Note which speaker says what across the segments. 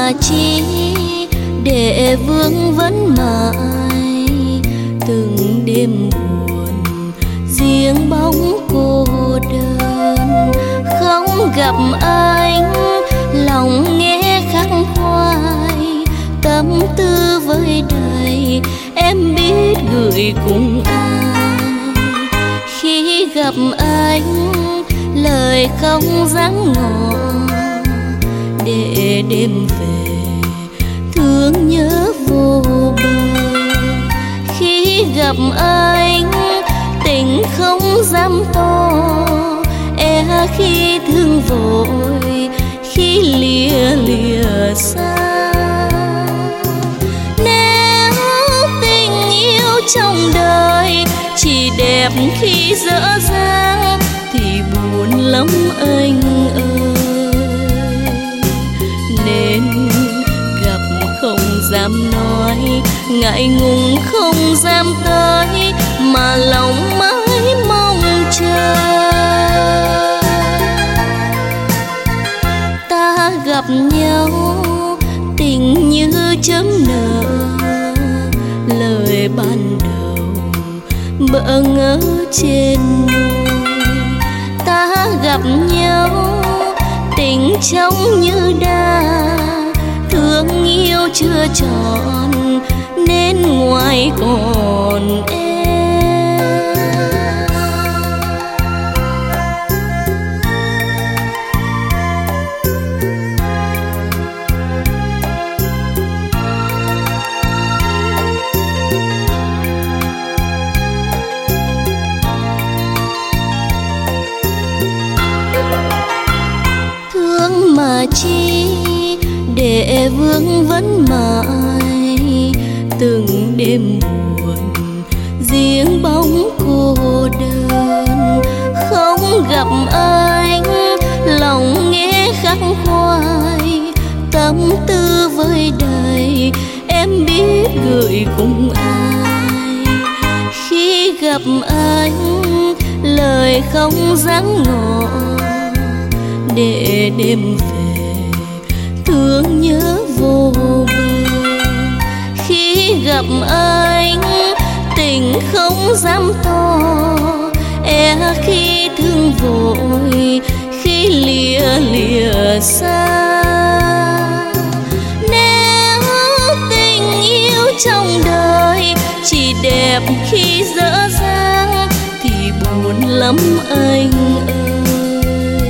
Speaker 1: mà chi để vương vấn mãi từng đêm buồn riêng bóng cô đơn. Không gặp anh lòng nghe khắc khoải, tâm tư vơi đầy em biết gửi cùng ai. Khi gặp anh lời không dáng ngỏ, để đêm về thương nhớ vô bờ. Khi gặp anh tình không dám to, e khi thương vội khi lìa lìa xa. Nếu tình yêu trong đời chỉ đẹp khi dở dang thì buồn lắm anh ơi. Nên gặp không dám nói, ngại ngùng không dám tới, mà lòng mãi mong chờ. Ta gặp nhau tình như chớm nở, lời ban đầu bỡ ngỡ trên môi. Ta gặp nhau tình trong như đa, thương yêu chưa tròn nên ngoài còn em. Thương mà chi để vương vấn mãi từng đêm buồn riêng bóng cô đơn. Không gặp anh lòng nghe khắc khoải, tâm tư vơi đầy em biết gửi cùng ai. Khi gặp anh lời không dáng ngỏ, để đêm về thương nhớ vô bờ. Khi gặp anh tình không dám to, e khi thương vội khi lìa lìa xa. Nếu tình yêu trong đời chỉ đẹp khi dở dang thì buồn lắm anh ơi.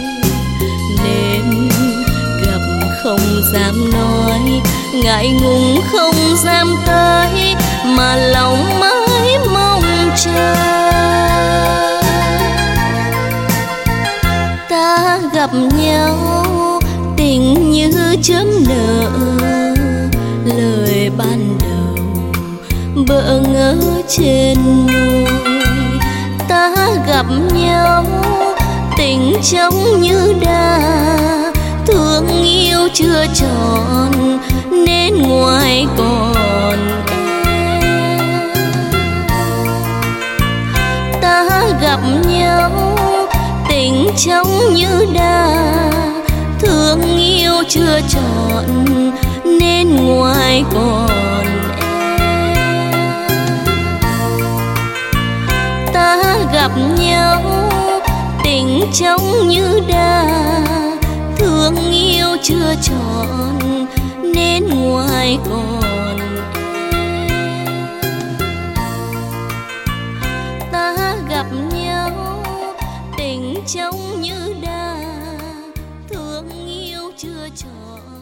Speaker 1: Nên gặp không dám nói, ngại ngùng không dám tới, mà lòng mãi mong chờ. Ta gặp nhau tình như chớm nở, lời ban đầu bỡ ngỡ trên môi. Ta gặp nhau tình trong như đa, thương yêu chưa tròn nên ngoài còn em. Ta gặp nhau tình trong như đa, thương yêu chưa trọn nên ngoài còn em. Ta gặp nhau tình trong như đa, thương yêu chưa trọn nên ngoài còn em. Ta gặp nhau tình trong như đa, thương yêu chưa trọn